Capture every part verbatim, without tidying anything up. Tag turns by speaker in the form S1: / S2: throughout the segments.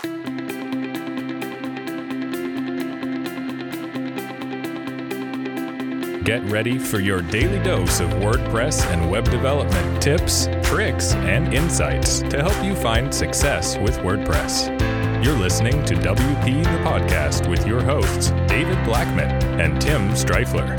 S1: Get ready for your daily dose of WordPress and web development tips, tricks, and insights to help you find success with WordPress. You're listening to W P the Podcast with your hosts, David Blackman and Tim Streifler.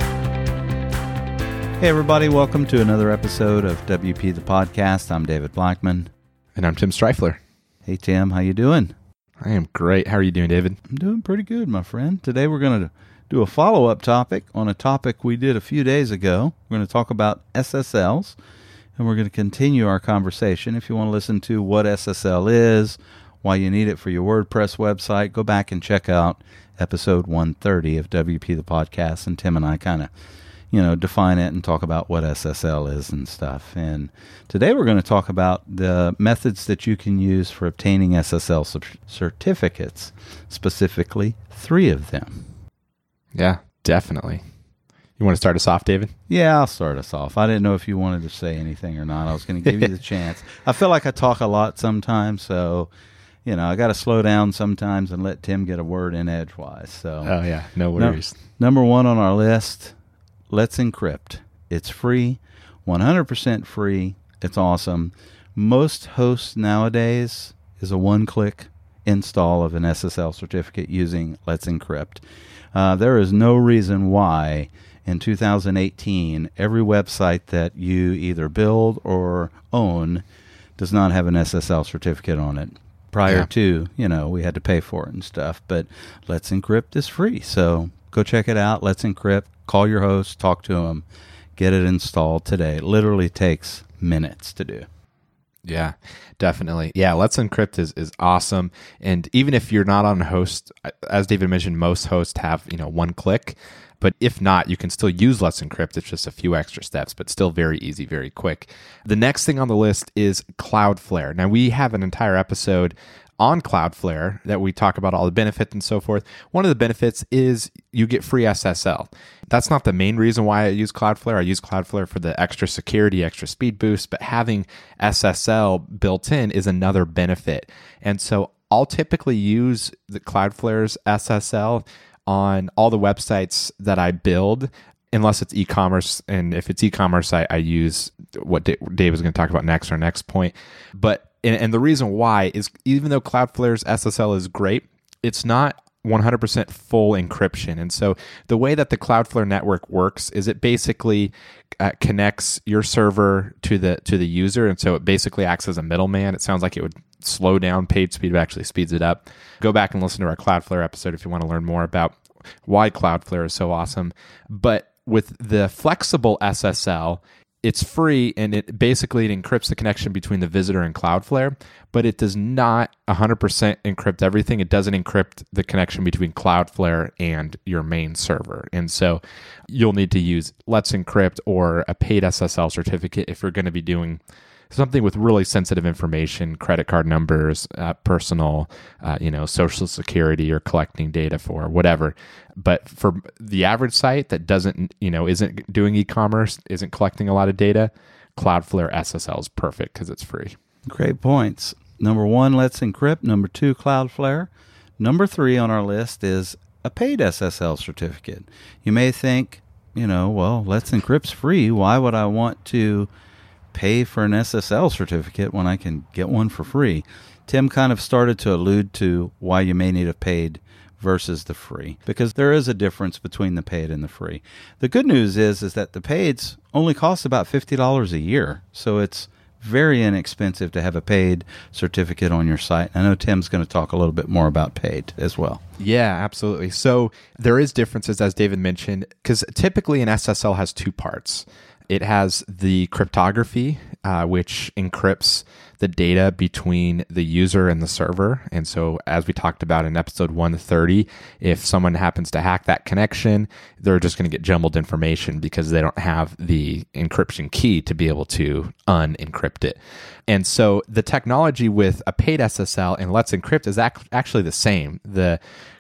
S2: Hey everybody, welcome to another episode of W P the Podcast. I'm David Blackman.
S3: And I'm Tim Streifler.
S2: Hey Tim, how you doing?
S3: I am great. How are you doing, David?
S2: I'm doing pretty good, my friend. Today we're going to do a follow-up topic on a topic we did a few days ago. We're going to talk about S S Ls, and we're going to continue our conversation. If you want to listen to what S S L is, why you need it for your WordPress website, go back and check out episode one thirty of W P the Podcast, and Tim and I kind of, you know, define it and talk about what S S L is and stuff. And today we're going to talk about the methods that you can use for obtaining S S L certificates, specifically three of them.
S3: Yeah, definitely. You want to start us off, David?
S2: Yeah, I'll start us off. I didn't know if you wanted to say anything or not. I was going to give you the chance. I feel like I talk a lot sometimes, so, you know, I got to slow down sometimes and let Tim get a word in edgewise. So,
S3: oh, yeah, no worries.
S2: No, number one on our list, Let's Encrypt. It's free, one hundred percent free. It's awesome. Most hosts nowadays is a one-click install of an S S L certificate using Let's Encrypt. Uh, there is no reason why in two thousand eighteen every website that you either build or own does not have an S S L certificate on it. Prior yeah. to, you know, we had to pay for it and stuff, but Let's Encrypt is free. So go check it out. Let's Encrypt. Call your host, talk to them, get it installed today. It literally takes minutes to do.
S3: Yeah, definitely. Yeah, Let's Encrypt is, is awesome. And even if you're not on a host, as David mentioned, most hosts have, you know, one click. But if not, you can still use Let's Encrypt. It's just a few extra steps, but still very easy, very quick. The next thing on the list is Cloudflare. Now, we have an entire episode on Cloudflare that we talk about all the benefits and so forth. One of the benefits is you get free S S L. That's not the main reason why I use Cloudflare. I use Cloudflare for the extra security, extra speed boost, but having S S L built in is another benefit. And so I'll typically use the Cloudflare's S S L on all the websites that I build, unless it's e-commerce. And if it's e-commerce, I, I use what Dave was going to talk about next, our next point. But And, and the reason why is even though Cloudflare's S S L is great, it's not one hundred percent full encryption. And so the way that the Cloudflare network works is it basically uh, connects your server to the to the user. And so it basically acts as a middleman. It sounds like it would slow down page speed, but actually speeds it up. Go back and listen to our Cloudflare episode if you want to learn more about why Cloudflare is so awesome. But with the flexible S S L, it's free, and it basically it encrypts the connection between the visitor and Cloudflare, but it does not one hundred percent encrypt everything. It doesn't encrypt the connection between Cloudflare and your main server. And so you'll need to use Let's Encrypt or a paid S S L certificate if you're going to be doing something with really sensitive information, credit card numbers, uh, personal, uh, you know, social security, or collecting data for whatever. But for the average site that doesn't, you know, isn't doing e-commerce, isn't collecting a lot of data, Cloudflare S S L is perfect because it's free.
S2: Great points. Number one, Let's Encrypt. Number two, Cloudflare. Number three on our list is a paid S S L certificate. You may think, you know, well, Let's Encrypt's free. Why would I want to pay for an S S L certificate when I can get one for free? Tim kind of started to allude to why you may need a paid versus the free, because there is a difference between the paid and the free. The good news is is that the paids only cost about fifty dollars a year, so it's very inexpensive to have a paid certificate on your site. I know Tim's going to talk a little bit more about paid as well.
S3: Yeah, absolutely. So there is differences, as David mentioned, because typically an S S L has two parts. It has the cryptography, uh, which encrypts the data between the user and the server. And so as we talked about in episode one thirty, if someone happens to hack that connection, they're just going to get jumbled information because they don't have the encryption key to be able to unencrypt it. And so the technology with a paid S S L and Let's Encrypt is ac- actually the same. The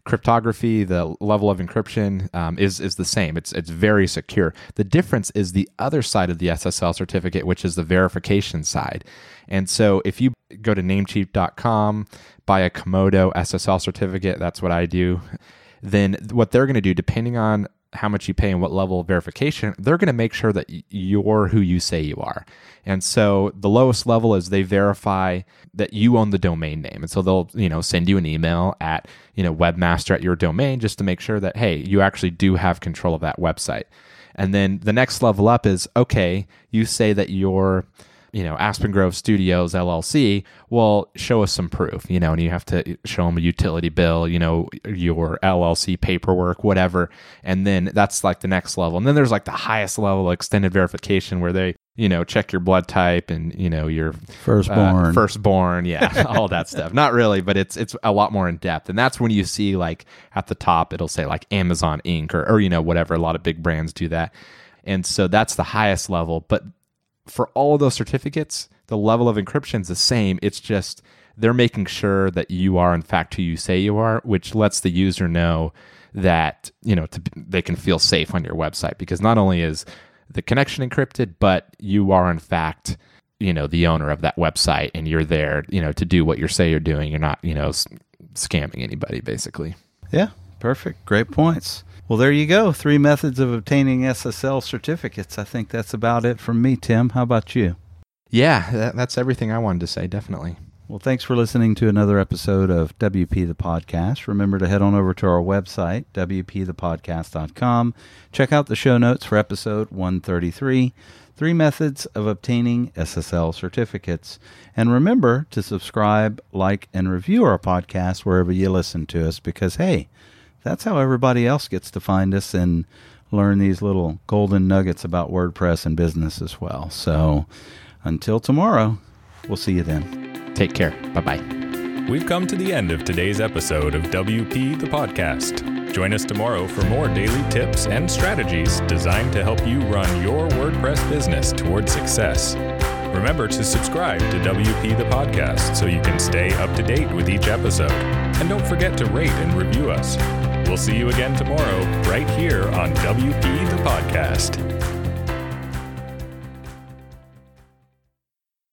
S3: cryptography, the level of encryption um, is is the same. It's it's very secure. The difference is the other side of the S S L certificate, which is the verification side. And so if you go to Namecheap dot com, buy a Komodo S S L certificate, that's what I do, then what they're going to do, depending on how much you pay and what level of verification, they're going to make sure that you're who you say you are. And so the lowest level is they verify that you own the domain name. And so they'll, you know, send you an email at, you know, webmaster at your domain just to make sure that, hey, you actually do have control of that website. And then the next level up is, okay, you say that you're, you know, Aspen Grove Studios, L L C, well, show us some proof, you know, and you have to show them a utility bill, you know, your L L C paperwork, whatever. And then that's like the next level. And then there's like the highest level extended verification where they, you know, check your blood type and, you know, your
S2: firstborn,
S3: uh, firstborn. Yeah. All that stuff. Not really, but it's, it's a lot more in depth. And that's when you see like at the top, it'll say like Amazon Incorporated or, or, you know, whatever. A lot of big brands do that. And so that's the highest level. But for all of those certificates, the level of encryption is the same. It's just they're making sure that you are in fact who you say you are, which lets the user know that, you know, to, they can feel safe on your website, because not only is the connection encrypted, but you are in fact, you know, the owner of that website, and you're there, you know, to do what you say you're doing. You're not, you know, s- scamming anybody, basically.
S2: Yeah, perfect. Great points. Well, there you go. Three methods of obtaining S S L certificates. I think that's about it from me, Tim. How about you?
S3: Yeah, that, that's everything I wanted to say, definitely.
S2: Well, thanks for listening to another episode of W P the Podcast. Remember to head on over to our website, w p the podcast dot com. Check out the show notes for episode one thirty-three, Three Methods of Obtaining S S L Certificates. And remember to subscribe, like, and review our podcast wherever you listen to us, because, hey, that's how everybody else gets to find us and learn these little golden nuggets about WordPress and business as well. So until tomorrow, we'll see you then.
S3: Take care. Bye-bye.
S1: We've come to the end of today's episode of W P the Podcast. Join us tomorrow for more daily tips and strategies designed to help you run your WordPress business towards success. Remember to subscribe to W P the Podcast so you can stay up to date with each episode. And don't forget to rate and review us. We'll see you again tomorrow, right here on W P the Podcast.